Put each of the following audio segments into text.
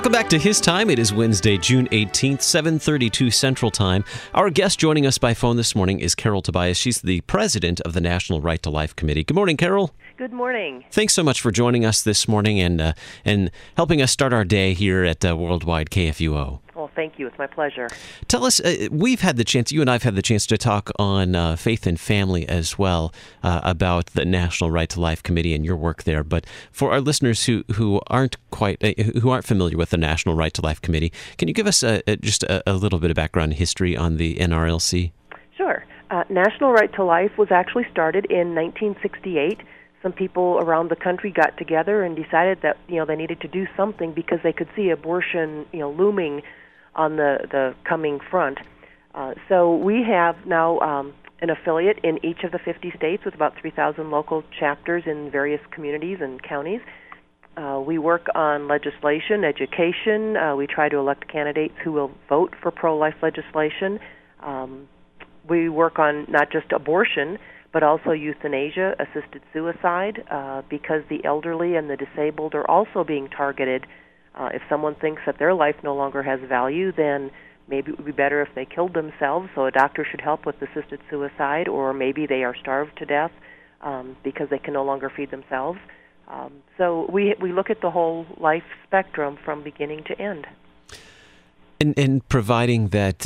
Welcome back to His Time. It is Wednesday, June 18th, 7:32 Central Time. Our guest joining us by phone this morning is Carol Tobias. She's the president of the National Right to Life Committee. Good morning, Carol. Good morning. Thanks so much for joining us this morning and helping us start our day here at Worldwide KFUO. Well, thank you. It's my pleasure. Tell us, we've had the chance, you and I have had the chance to talk on Faith and Family as well about the National Right to Life Committee and your work there. But for our listeners who aren't familiar with the National Right to Life Committee, can you give us just a little bit of background history on the NRLC? Sure. National Right to Life was actually started in 1968. Some people around the country got together and decided that they needed to do something because they could see abortion looming on the coming front. So we have now an affiliate in each of the 50 states with about 3,000 local chapters in various communities and counties. We work on legislation, education. We try to elect candidates who will vote for pro-life legislation. We work on not just abortion, but also euthanasia, assisted suicide, because the elderly and the disabled are also being targeted. If someone thinks that their life no longer has value, then maybe it would be better if they killed themselves, so a doctor should help with assisted suicide, or maybe they are starved to death because they can no longer feed themselves. So we look at the whole life spectrum from beginning to end. And providing that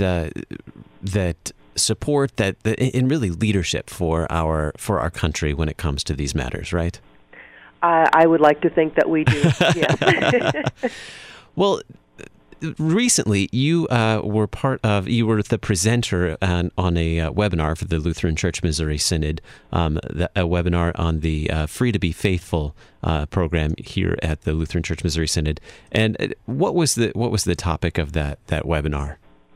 support, and really leadership for our country when it comes to these matters, right? I would like to think that we do, yes. Well, recently you were the presenter on a webinar for the Lutheran Church Missouri Synod, a webinar on the Free to Be Faithful program here at the Lutheran Church Missouri Synod. And what was the topic of that webinar?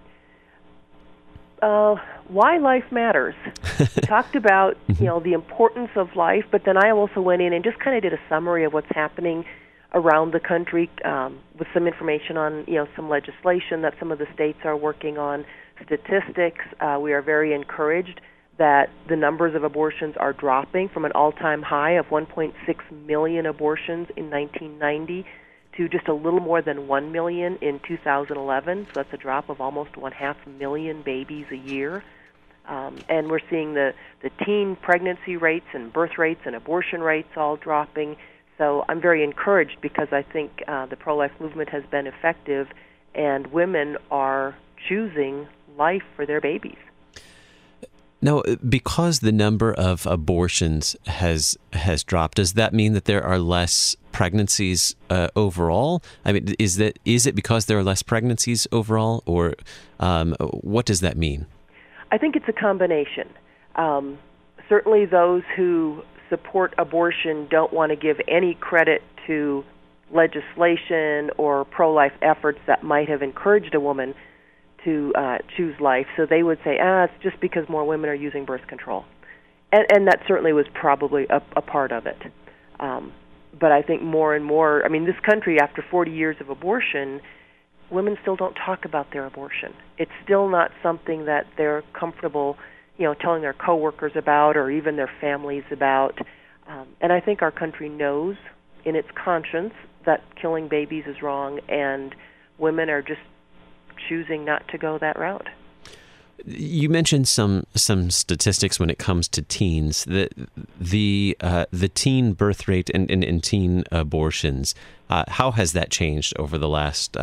Why life matters. We talked about the importance of life, but then I also went in and just kind of did a summary of what's happening around the country with some information on some legislation that some of the states are working on, statistics. We are very encouraged that the numbers of abortions are dropping from an all-time high of 1.6 million abortions in 1990 to just a little more than 1 million in 2011. So that's a drop of almost 500,000 babies a year. And we're seeing the teen pregnancy rates and birth rates and abortion rates all dropping. So I'm very encouraged because I think the pro-life movement has been effective and women are choosing life for their babies. Now, because the number of abortions has dropped, does that mean that there are less pregnancies overall? I mean, is it because there are less pregnancies overall, or what does that mean? I think it's a combination. Certainly those who support abortion don't want to give any credit to legislation or pro-life efforts that might have encouraged a woman to choose life. So they would say, it's just because more women are using birth control. And that certainly was probably a part of it. But I think more and more, this country, after 40 years of abortion, women still don't talk about their abortion. It's still not something that they're comfortable, telling their coworkers about or even their families about. And I think our country knows in its conscience that killing babies is wrong, and women are just choosing not to go that route. You mentioned some statistics when it comes to teens. The teen birth rate and teen abortions. How has that changed over the last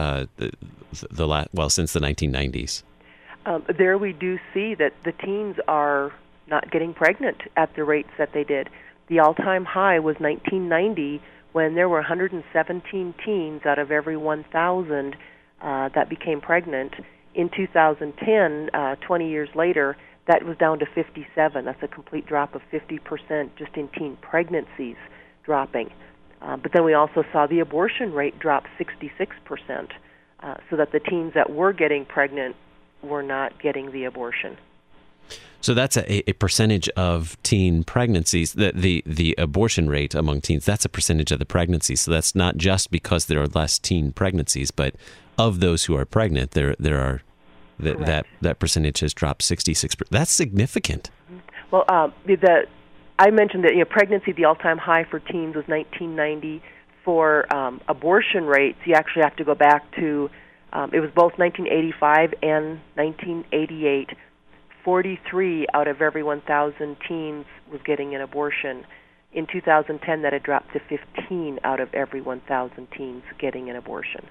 since the 1990s? There we do see that the teens are not getting pregnant at the rates that they did. The all-time high was 1990, when there were 117 teens out of every 1,000 that became pregnant. In 2010, 20 years later, that was down to 57. That's a complete drop of 50% just in teen pregnancies dropping. But then we also saw the abortion rate drop 66%, so that the teens that were getting pregnant were not getting the abortion. So that's a percentage of teen pregnancies. The abortion rate among teens, that's a percentage of the pregnancies. So that's not just because there are less teen pregnancies, but of those who are pregnant, there are that percentage has dropped 66%. That's significant. Well, I mentioned that pregnancy, the all-time high for teens was 1990. for abortion rates, you actually have to go back to, it was both 1985 and 1988. 43 out of every 1,000 teens was getting an abortion. In 2010, that had dropped to 15 out of every 1,000 teens getting an abortion.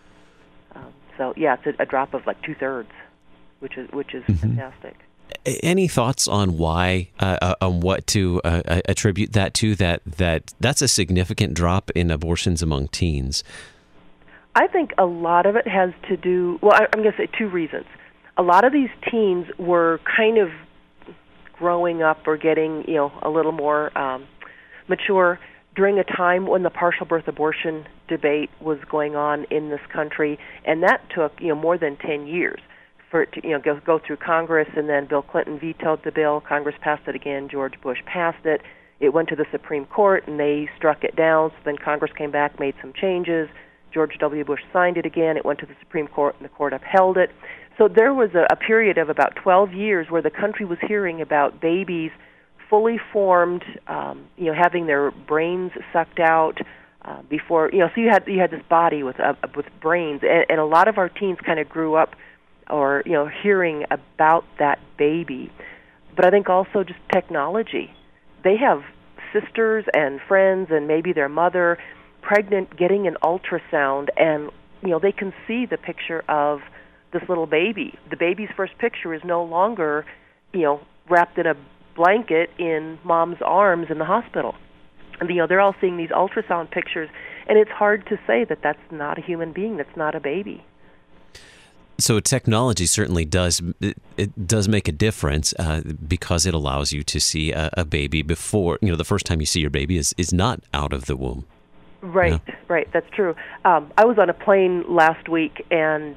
So yeah, it's a drop of like 2/3, which is fantastic. Any thoughts on why, on what to attribute that to? That's a significant drop in abortions among teens. I think a lot of it has to do. Well, I'm going to say two reasons. A lot of these teens were kind of growing up or getting, a little more mature during a time when the partial birth abortion debate was going on in this country, and that took, more than 10 years for it to, go through Congress, and then Bill Clinton vetoed the bill. Congress passed it again. George Bush passed it. It went to the Supreme Court, and they struck it down. So then Congress came back, made some changes. George W. Bush signed it again. It went to the Supreme Court, and the court upheld it. So there was a period of about 12 years where the country was hearing about babies fully formed, having their brains sucked out before, so you had this body with brains, and a lot of our teens kind of grew up, or hearing about that baby. But I think also just technology. They have sisters and friends, and maybe their mother pregnant, getting an ultrasound, and they can see the picture of this little baby. The baby's first picture is no longer, wrapped in a blanket in mom's arms in the hospital. And, they're all seeing these ultrasound pictures, and it's hard to say that that's not a human being, that's not a baby. So technology certainly does make a difference because it allows you to see a baby before, the first time you see your baby is not out of the womb. Right, right, that's true. I was on a plane last week, and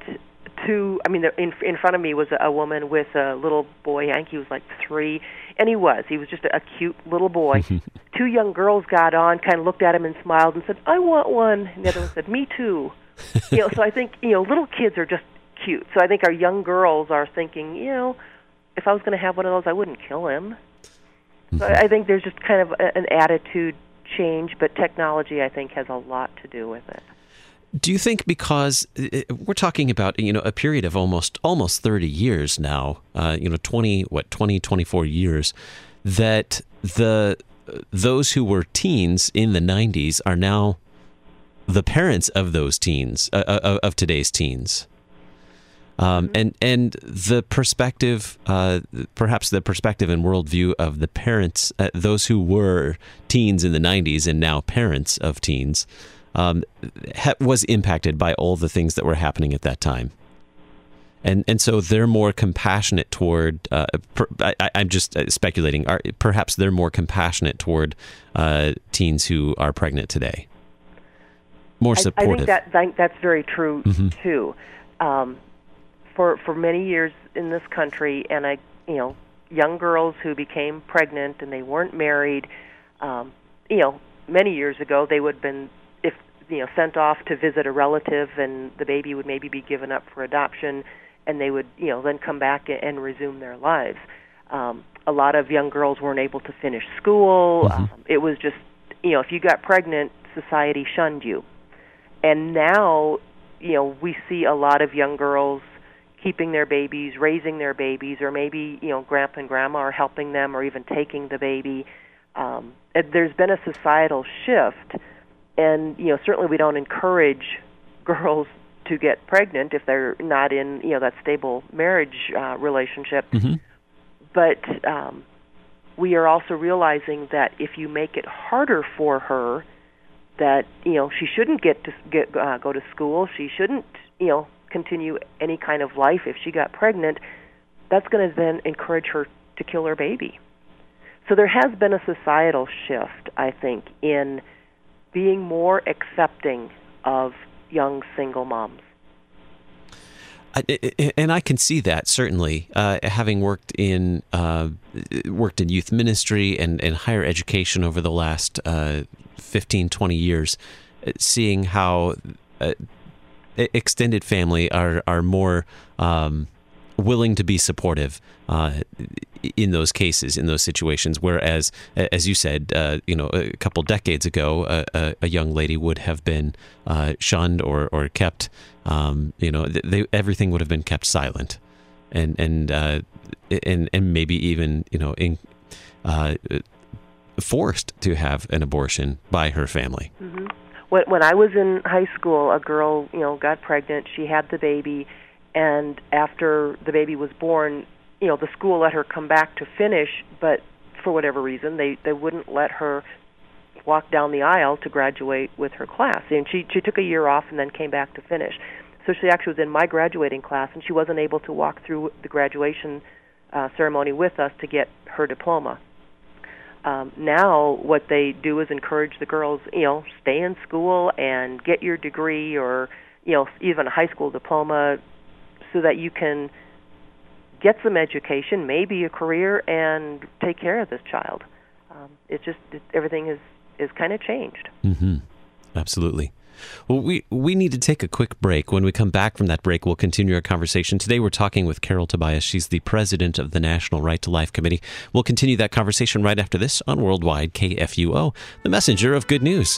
in front of me was a woman with a little boy. I think he was like 3, and he was just a cute little boy. 2 young girls got on, kind of looked at him and smiled and said, "I want one." And the other one said, "Me too." So I think, little kids are just cute. So I think our young girls are thinking, if I was going to have one of those, I wouldn't kill him. So I think there's just kind of an attitude change, but technology, I think, has a lot to do with it. Do you think because we're talking about, a period of almost 30 years now, 24 years, that those who were teens in the 90s are now the parents of those teens, of today's teens? And the perspective, perhaps the perspective and worldview of the parents, those who were teens in the 90s and now parents of teens, was impacted by all the things that were happening at that time. And so they're more compassionate toward, I'm just speculating, perhaps they're more compassionate toward teens who are pregnant today. More supportive. I think that's very true, too. For many years in this country, and young girls who became pregnant and they weren't married, many years ago they would have been, sent off to visit a relative, and the baby would maybe be given up for adoption, and they would, then come back and resume their lives. A lot of young girls weren't able to finish school. It was just, if you got pregnant, society shunned you. And now, we see a lot of young girls keeping their babies, raising their babies, or maybe, grandpa and grandma are helping them or even taking the baby. There's been a societal shift, and, certainly we don't encourage girls to get pregnant if they're not in, that stable marriage relationship. But we are also realizing that if you make it harder for her, that, she shouldn't go to school, she shouldn't, continue any kind of life if she got pregnant, that's going to then encourage her to kill her baby. So there has been a societal shift, I think, in being more accepting of young single moms. And I can see that, certainly, having worked in youth ministry and higher education over the last 15, 20 years, seeing how extended family are more willing to be supportive. in those cases, in those situations. Whereas, as you said, a couple decades ago, a young lady would have been shunned or kept. Everything would have been kept silent, and maybe even forced to have an abortion by her family. Mm-hmm. When I was in high school, a girl, got pregnant. She had the baby, and after the baby was born, the school let her come back to finish, but for whatever reason, they wouldn't let her walk down the aisle to graduate with her class. And she took a year off and then came back to finish. So she actually was in my graduating class, and she wasn't able to walk through the graduation ceremony with us to get her diploma. Now what they do is encourage the girls, stay in school and get your degree or, even a high school diploma so that you can get some education, maybe a career, and take care of this child. Everything is kind of changed. Mm-hmm. Absolutely. Well, we need to take a quick break. When we come back from that break, we'll continue our conversation. Today, we're talking with Carol Tobias. She's the president of the National Right to Life Committee. We'll continue that conversation right after this on Worldwide KFUO, the messenger of good news.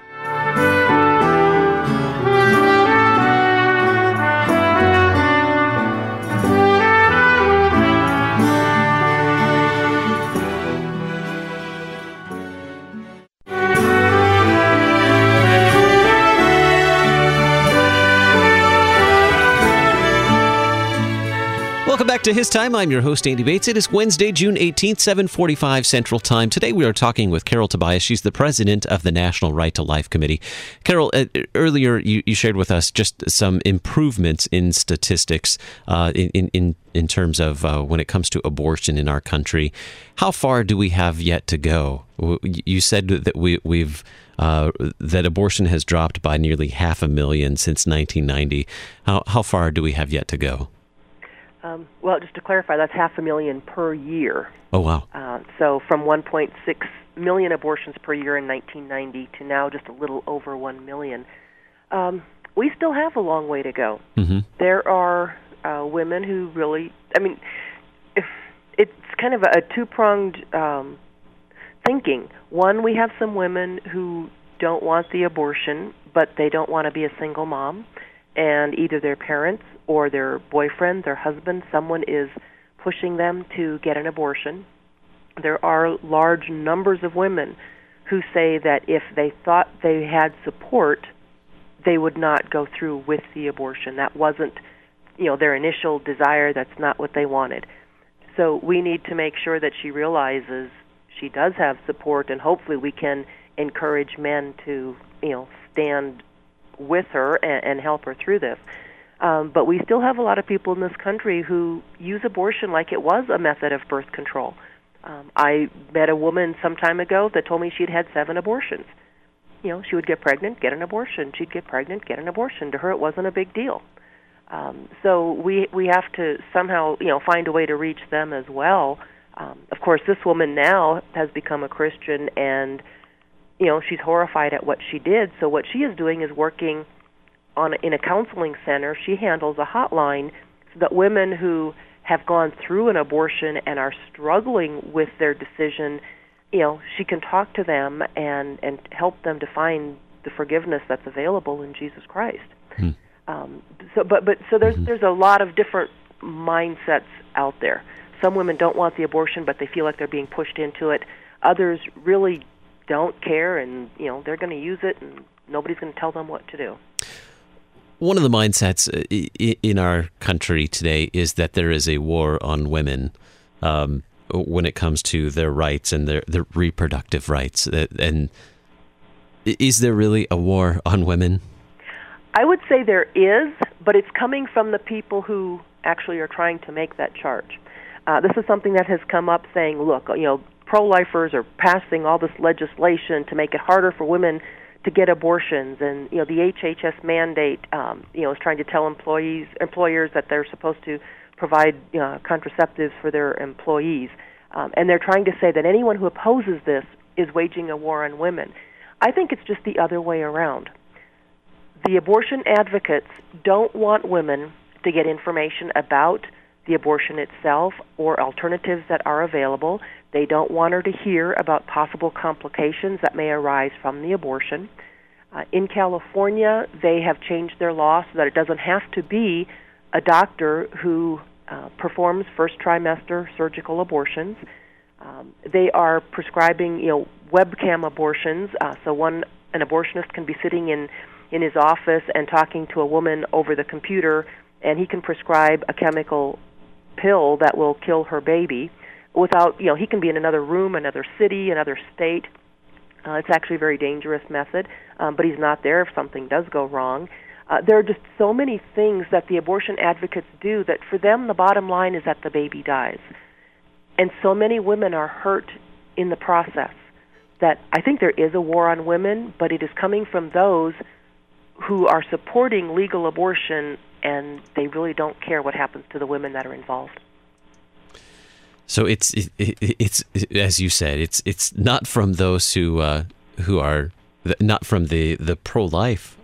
Welcome back to His Time. I'm your host, Andy Bates. It is Wednesday, June 18th, 7:45 Central Time. Today we are talking with Carol Tobias. She's the president of the National Right to Life Committee. Carol, earlier you shared with us just some improvements in statistics in terms of when it comes to abortion in our country. How far do we have yet to go? You said that that abortion has dropped by nearly 500,000 since 1990. How far do we have yet to go? Well, just to clarify, that's 500,000 per year. Oh, wow. So from 1.6 million abortions per year in 1990 to now just a little over 1 million. We still have a long way to go. Mm-hmm. There are women who really, it's kind of a two-pronged thinking. One, we have some women who don't want the abortion, but they don't want to be a single mom, and either their parents or their boyfriend, their husband, someone is pushing them to get an abortion. There are large numbers of women who say that if they thought they had support, they would not go through with the abortion. That wasn't, their initial desire. That's not what they wanted. So we need to make sure that she realizes she does have support, and hopefully we can encourage men to, stand with her and help her through this. But we still have a lot of people in this country who use abortion like it was a method of birth control. I met a woman some time ago that told me she'd had 7 abortions. She would get pregnant, get an abortion. She'd get pregnant, get an abortion. To her, it wasn't a big deal. So we have to somehow, find a way to reach them as well. Of course, this woman now has become a Christian, and she's horrified at what she did. So what she is doing is working in a counseling center. She handles a hotline so that women who have gone through an abortion and are struggling with their decision, she can talk to them and help them to find the forgiveness that's available in Jesus Christ. Hmm. So there's a lot of different mindsets out there. Some women don't want the abortion, but they feel like they're being pushed into it. Others really don't care, and they're going to use it, and nobody's going to tell them what to do. One of the mindsets in our country today is that there is a war on women when it comes to their rights and their reproductive rights. And is there really a war on women? I would say there is, but it's coming from the people who actually are trying to make that charge. This is something that has come up saying, look, pro-lifers are passing all this legislation to make it harder for women to get abortions, and the HHS mandate is trying to tell employers that they're supposed to provide contraceptives for their employees, and they're trying to say that anyone who opposes this is waging a war on women. I think it's just the other way around. The abortion advocates don't want women to get information about the abortion itself or alternatives that are available. They don't want her to hear about possible complications that may arise from the abortion. In California, they have changed their law so that it doesn't have to be a doctor who performs first trimester surgical abortions. They are prescribing, webcam abortions. So an abortionist can be sitting in his office and talking to a woman over the computer, and he can prescribe a chemical pill that will kill her baby without, he can be in another room, another city, another state. It's actually a very dangerous method, but he's not there if something does go wrong. There are just so many things that the abortion advocates do that for them the bottom line is that the baby dies. And so many women are hurt in the process that I think there is a war on women, but it is coming from those who are supporting legal abortion, and they really don't care what happens to the women that are involved. So it's as you said, it's not from those who are not from the pro-life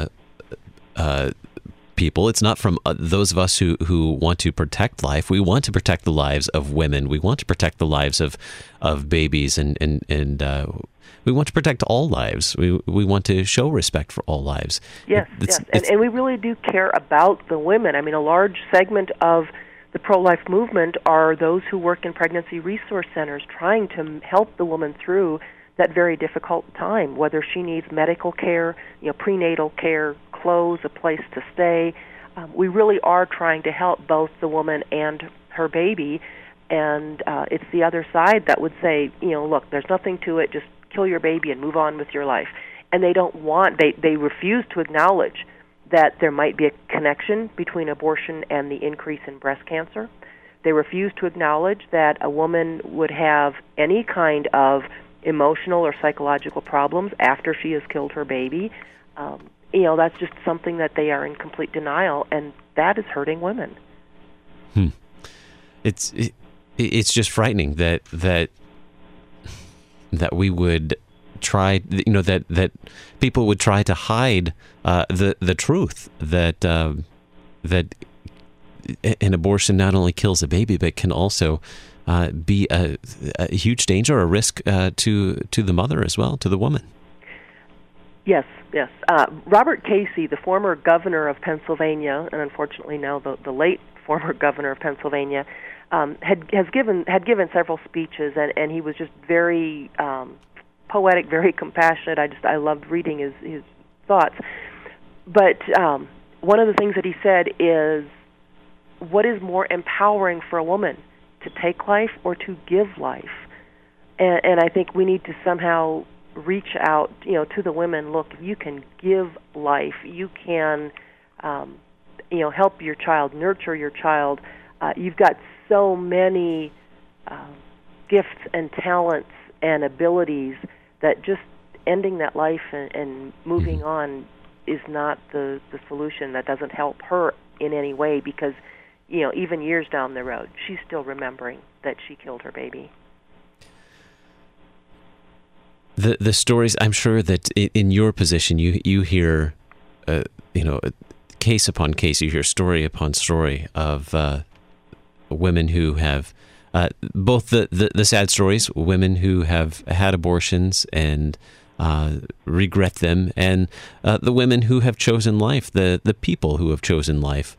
people. It's not from those of us who want to protect life. We want to protect the lives of women. We want to protect the lives of babies, and we want to protect all lives. We want to show respect for all lives. Yes, and we really do care about the women. I mean, a large segment of the pro-life movement are those who work in pregnancy resource centers trying to help the woman through that very difficult time, whether she needs medical care, prenatal care, clothes, a place to stay. We really are trying to help both the woman and her baby, and it's the other side that would say, look, there's nothing to it, just kill your baby and move on with your life. And they refuse to acknowledge that there might be a connection between abortion and the increase in breast cancer. They refuse to acknowledge that a woman would have any kind of emotional or psychological problems after she has killed her baby. That's just something that they are in complete denial, and that is hurting women. It's just frightening that we would try, that people would try to hide the truth that an abortion not only kills a baby but can also be a huge danger, a risk to the mother as well, to the woman. Yes. Robert Casey, the former governor of Pennsylvania, and unfortunately now the late former governor of Pennsylvania, had given several speeches, and he was just very poetic, very compassionate. I loved reading his thoughts. But one of the things that he said is, what is more empowering for a woman, to take life or to give life? And I think we need to somehow reach out, to the women. Look, you can give life. You can, help your child, nurture your child. You've got so many gifts and talents and abilities that just ending that life and moving on is not the solution. That doesn't help her in any way, because even years down the road, she's still remembering that she killed her baby. The stories, I'm sure that in your position, you hear, case upon case, you hear story upon story of women who have both the sad stories, women who have had abortions and regret them, and the women who have chosen life, the people who have chosen life.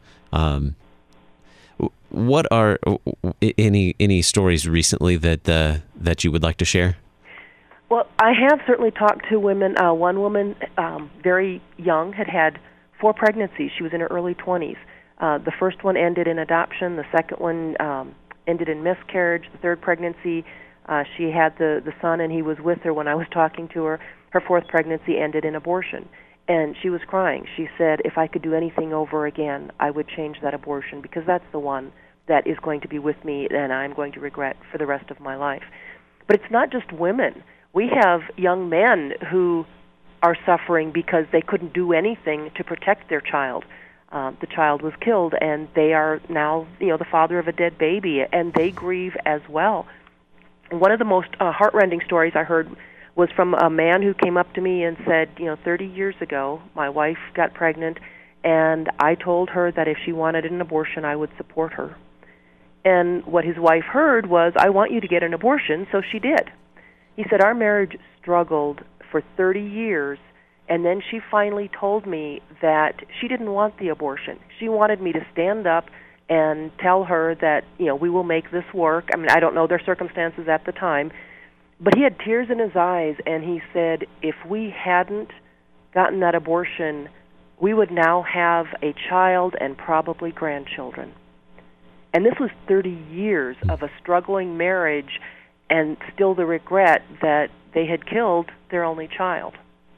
What are any stories recently that you would like to share? Well, I have certainly talked to women. One woman, very young, had 4 pregnancies. She was in her early 20s. The first one ended in adoption. The second one ended in miscarriage. The third pregnancy, she had the son, and he was with her when I was talking to her. Her fourth pregnancy ended in abortion. And she was crying. She said, if I could do anything over again, I would change that abortion, because that's the one that is going to be with me and I'm going to regret for the rest of my life. But it's not just women. We have young men who are suffering because they couldn't do anything to protect their child. The child was killed, and they are now, the father of a dead baby, and they grieve as well. One of the most heartrending stories I heard was from a man who came up to me and said, 30 years ago, my wife got pregnant, and I told her that if she wanted an abortion, I would support her. And what his wife heard was, I want you to get an abortion, so she did. He said, our marriage struggled for 30 years, and then she finally told me that she didn't want the abortion. She wanted me to stand up and tell her that, we will make this work. I mean, I don't know their circumstances at the time, but he had tears in his eyes, and he said, if we hadn't gotten that abortion, we would now have a child and probably grandchildren. And this was 30 years of a struggling marriage and still the regret that they had killed their only child.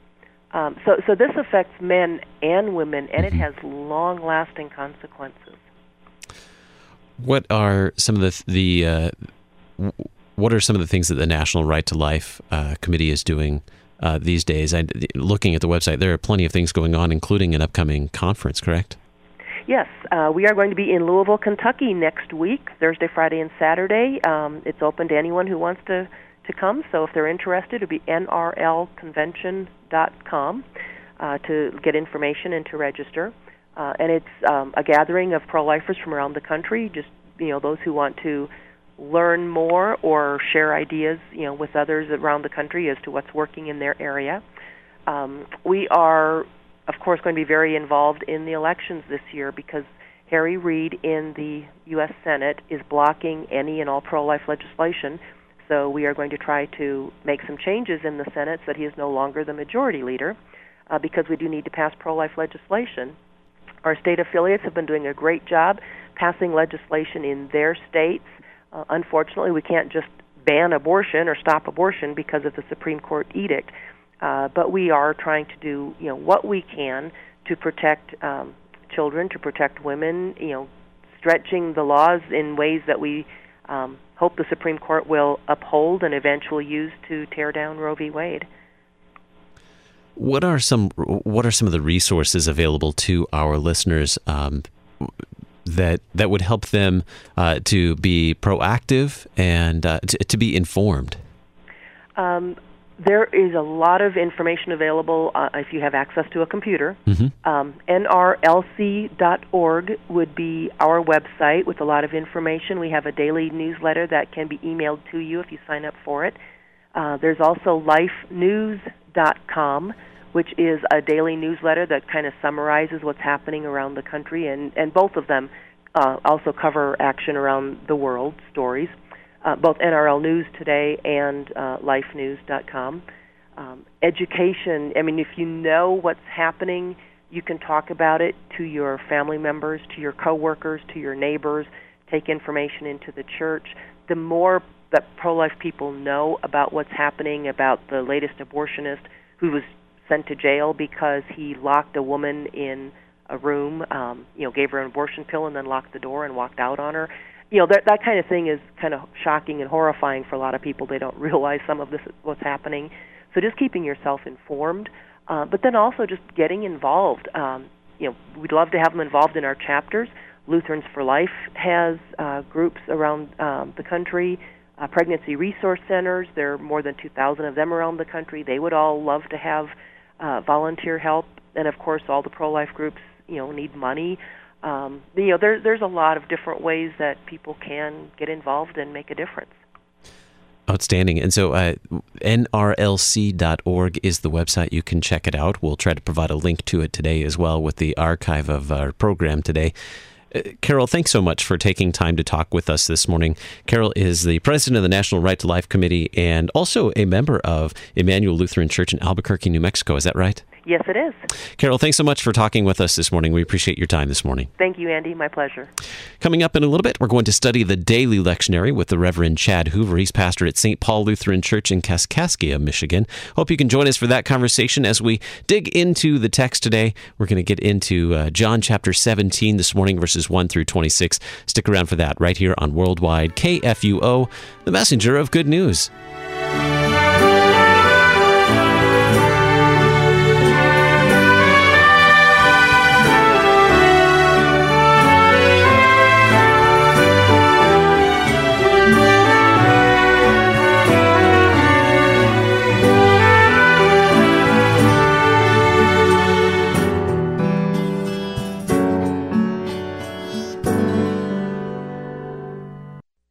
So this affects men and women, and it has long-lasting consequences. What are some of the things that the National Right to Life Committee is doing these days? Looking at the website, there are plenty of things going on, including an upcoming conference, correct? Yes, we are going to be in Louisville, Kentucky next week, Thursday, Friday, and Saturday. It's open to anyone who wants to come, so if they're interested, it'll be nrlconvention.com to get information and to register. And it's a gathering of pro-lifers from around the country, just those who want to learn more or share ideas with others around the country as to what's working in their area. We are, of course, going to be very involved in the elections this year because Harry Reid in the U.S. Senate is blocking any and all pro-life legislation. So we are going to try to make some changes in the Senate so that he is no longer the majority leader because we do need to pass pro-life legislation. Our state affiliates have been doing a great job passing legislation in their states. Unfortunately, we can't just ban abortion or stop abortion because of the Supreme Court edict, but we are trying to do what we can to protect children, to protect women, stretching the laws in ways that we hope the Supreme Court will uphold and eventually use to tear down Roe v. Wade. What are some of the resources available to our listeners that would help them to be proactive and to be informed? There is a lot of information available if you have access to a computer. NRLC.org would be our website with a lot of information. We have a daily newsletter that can be emailed to you if you sign up for it. There's also lifenews.com, which is a daily newsletter that kind of summarizes what's happening around the country, and both of them also cover action around the world, stories, both NRL News Today and lifenews.com. Education, if you know what's happening, you can talk about it to your family members, to your coworkers, to your neighbors, take information into the church. The more that pro-life people know about what's happening, about the latest abortionist who was sent to jail because he locked a woman in a room, gave her an abortion pill and then locked the door and walked out on her. That kind of thing is kind of shocking and horrifying for a lot of people. They don't realize some of this is what's happening. So just keeping yourself informed, but then also just getting involved. We'd love to have them involved in our chapters. Lutherans for Life has groups around the country. Pregnancy resource centers, there are more than 2,000 of them around the country. They would all love to have volunteer help, and of course all the pro-life groups need money. There's a lot of different ways that people can get involved and make a difference. Outstanding. And so nrlc.org is the website. You can check it out. We'll try to provide a link to it today as well with the archive of our program today. Carol, thanks so much for taking time to talk with us this morning. Carol is the president of the National Right to Life Committee and also a member of Emmanuel Lutheran Church in Albuquerque, New Mexico. Is that right? Yes, it is. Carol, thanks so much for talking with us this morning. We appreciate your time this morning. Thank you, Andy. My pleasure. Coming up in a little bit, we're going to study the daily lectionary with the Reverend Chad Hoover. He's pastor at St. Paul Lutheran Church in Kaskaskia, Michigan. Hope you can join us for that conversation as we dig into the text today. We're going to get into John chapter 17 this morning, verses 1 through 26. Stick around for that right here on Worldwide KFUO, the messenger of good news.